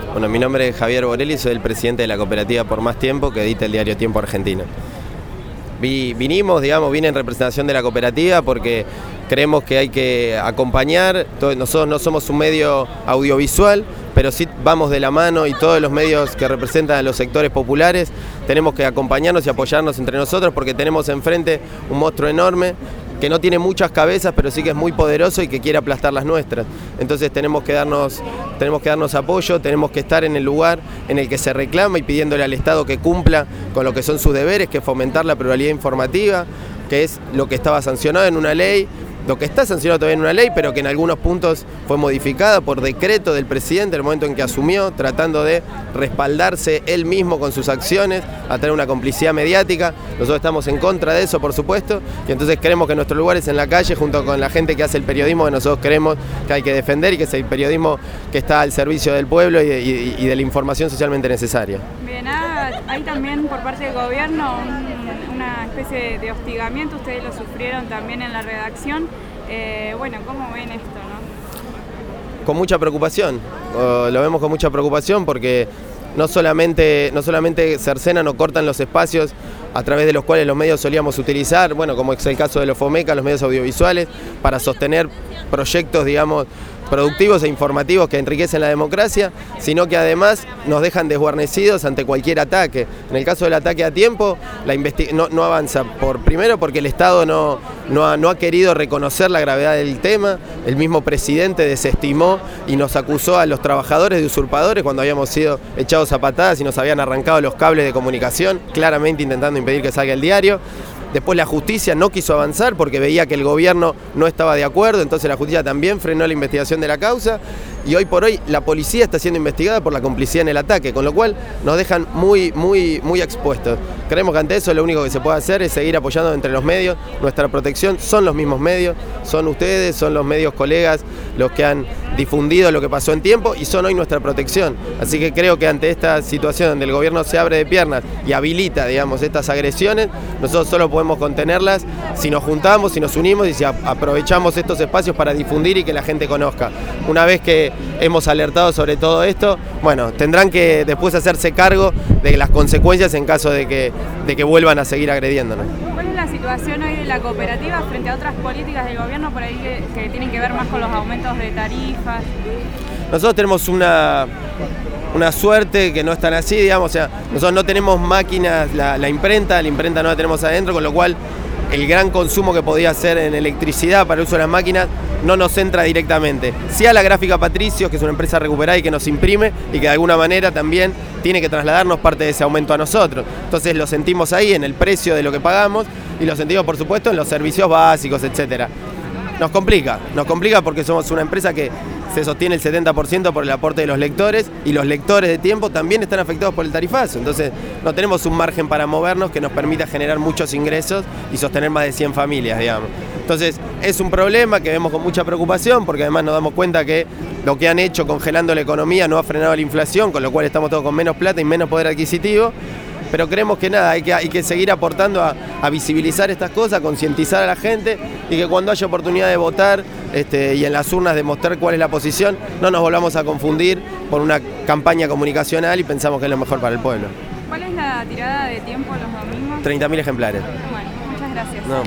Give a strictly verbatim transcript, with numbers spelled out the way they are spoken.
Bueno, mi nombre es Javier Borelli, soy el presidente de la cooperativa Por Más Tiempo, que edita el diario Tiempo Argentino. Vi, vinimos, digamos, vine en representación de la cooperativa porque creemos que hay que acompañar. Todo, nosotros no somos un medio audiovisual, pero sí vamos de la mano, y todos los medios que representan a los sectores populares tenemos que acompañarnos y apoyarnos entre nosotros, porque tenemos enfrente un monstruo enorme que no tiene muchas cabezas, pero sí que es muy poderoso y que quiere aplastar las nuestras. Entonces tenemos que darnos, tenemos que darnos apoyo, tenemos que estar en el lugar en el que se reclama y pidiéndole al Estado que cumpla con lo que son sus deberes, que es fomentar la pluralidad informativa, que es lo que estaba sancionado en una ley, lo que está sancionado todavía en una ley, pero que en algunos puntos fue modificada por decreto del presidente en el momento en que asumió, tratando de respaldarse él mismo con sus acciones, a tener una complicidad mediática. Nosotros estamos en contra de eso, por supuesto, y entonces creemos que nuestro lugar es en la calle, junto con la gente que hace el periodismo que nosotros creemos que hay que defender, y que es el periodismo que está al servicio del pueblo y de, y, y de la información socialmente necesaria. Bien, hay también por parte del gobierno un, una especie de hostigamiento, ustedes lo sufrieron también en la redacción. Eh, bueno, ¿cómo ven esto, no? Con mucha preocupación, uh, lo vemos con mucha preocupación porque no solamente, no solamente cercenan o cortan los espacios a través de los cuales los medios solíamos utilizar, bueno, como es el caso de los FOMECA, los medios audiovisuales, para sostener proyectos, digamos, productivos e informativos que enriquecen la democracia, sino que además nos dejan desguarnecidos ante cualquier ataque. En el caso del ataque a tiempo, la no, no avanza, por, primero porque el Estado no, no, ha, no ha querido reconocer la gravedad del tema. El mismo presidente desestimó y nos acusó a los trabajadores de usurpadores cuando habíamos sido echados a patadas y nos habían arrancado los cables de comunicación, claramente intentando impedir que salga el diario. Después la justicia no quiso avanzar porque veía que el gobierno no estaba de acuerdo, entonces la justicia también frenó la investigación de la causa, y hoy por hoy la policía está siendo investigada por la complicidad en el ataque, con lo cual nos dejan muy, muy, muy expuestos. Creemos que ante eso lo único que se puede hacer es seguir apoyando entre los medios. Nuestra protección son los mismos medios, son ustedes, son los medios colegas los que han difundido lo que pasó en tiempo y son hoy nuestra protección. Así que creo que ante esta situación donde el gobierno se abre de piernas y habilita, digamos, estas agresiones, nosotros solo podemos contenerlas si nos juntamos, si nos unimos y si aprovechamos estos espacios para difundir y que la gente conozca. Una vez que hemos alertado sobre todo esto, bueno, tendrán que después hacerse cargo de las consecuencias en caso de que, de que vuelvan a seguir agrediéndonos. ¿Cuál es la situación hoy de la cooperativa frente a otras políticas del gobierno por ahí que, que tienen que ver más con los aumentos de tarifas? Nosotros tenemos una, una suerte que no es tan así, digamos, o sea, nosotros no tenemos máquinas, la, la imprenta, la imprenta no la tenemos adentro, con lo cual el gran consumo que podía hacer en electricidad para el uso de las máquinas no nos entra directamente. Sí a la Gráfica Patricios, que es una empresa recuperada y que nos imprime y que de alguna manera también tiene que trasladarnos parte de ese aumento a nosotros. Entonces lo sentimos ahí en el precio de lo que pagamos y lo sentimos por supuesto en los servicios básicos, etcétera. Nos complica, nos complica porque somos una empresa que se sostiene el setenta por ciento por el aporte de los lectores, y los lectores de tiempo también están afectados por el tarifazo. Entonces no tenemos un margen para movernos que nos permita generar muchos ingresos y sostener más de cien familias, digamos. Entonces es un problema que vemos con mucha preocupación, porque además nos damos cuenta que lo que han hecho congelando la economía no ha frenado la inflación, con lo cual estamos todos con menos plata y menos poder adquisitivo. Pero creemos que nada, hay que, hay que seguir aportando a, a visibilizar estas cosas, a concientizar a la gente, y que cuando haya oportunidad de votar este, y en las urnas demostrar cuál es la posición, no nos volvamos a confundir por una campaña comunicacional y pensamos que es lo mejor para el pueblo. ¿Cuál es la tirada de tiempo los domingos? treinta mil ejemplares. Bueno, muchas gracias. No.